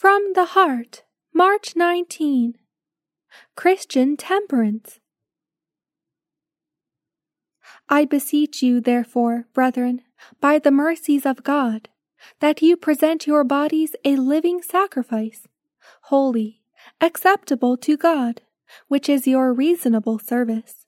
From the Heart, March 19. Christian Temperance. I beseech you, therefore, brethren, by the mercies of God, that you present your bodies a living sacrifice, holy, acceptable to God, which is your reasonable service.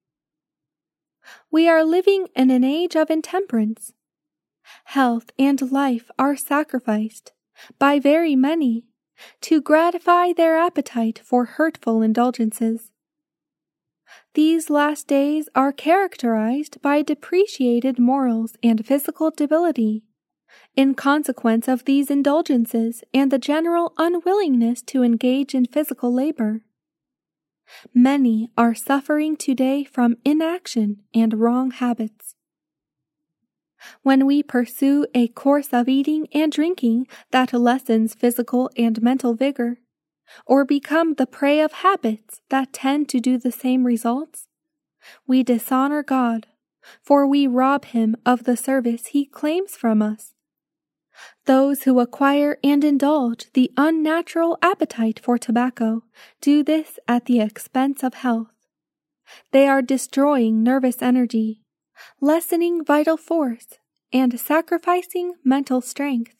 We are living in an age of intemperance. Health and life are sacrificed, by very many, to gratify their appetite for hurtful indulgences. These last days are characterized by depreciated morals and physical debility, in consequence of these indulgences and the general unwillingness to engage in physical labor. Many are suffering today from inaction and wrong habits. When we pursue a course of eating and drinking that lessens physical and mental vigor, or become the prey of habits that tend to do the same results, we dishonor God, for we rob Him of the service He claims from us. Those who acquire and indulge the unnatural appetite for tobacco do this at the expense of health. They are destroying nervous energy, lessening vital force, and sacrificing mental strength.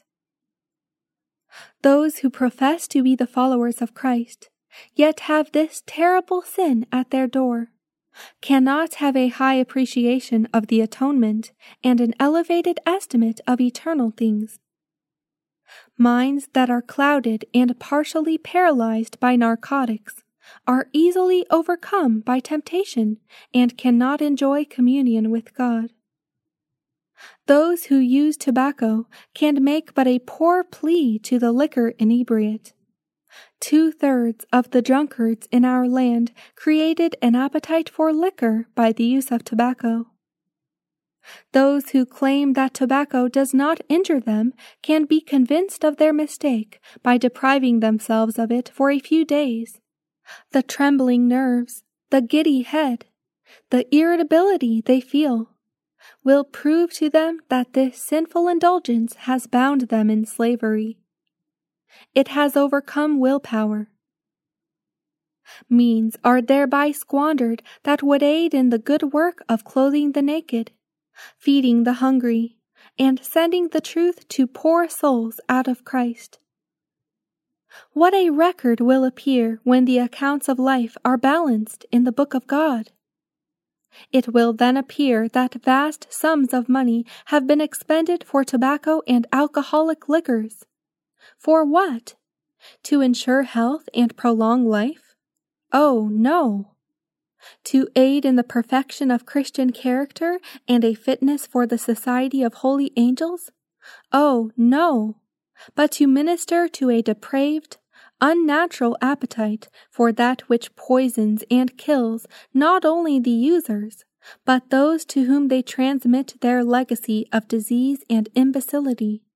Those who profess to be the followers of Christ, yet have this terrible sin at their door, cannot have a high appreciation of the atonement and an elevated estimate of eternal things. Minds that are clouded and partially paralyzed by narcotics are easily overcome by temptation and cannot enjoy communion with God. Those who use tobacco can make but a poor plea to the liquor inebriate. 2/3 of the drunkards in our land created an appetite for liquor by the use of tobacco. Those who claim that tobacco does not injure them can be convinced of their mistake by depriving themselves of it for a few days. The trembling nerves, the giddy head, the irritability they feel, will prove to them that this sinful indulgence has bound them in slavery. It has overcome willpower. Means are thereby squandered that would aid in the good work of clothing the naked, feeding the hungry, and sending the truth to poor souls out of Christ. What a record will appear when the accounts of life are balanced in the book of God! It will then appear that vast sums of money have been expended for tobacco and alcoholic liquors. For what? To ensure health and prolong life? Oh, no! To aid in the perfection of Christian character and a fitness for the society of holy angels? Oh, no! But to minister to a depraved, unnatural appetite for that which poisons and kills not only the users, but those to whom they transmit their legacy of disease and imbecility.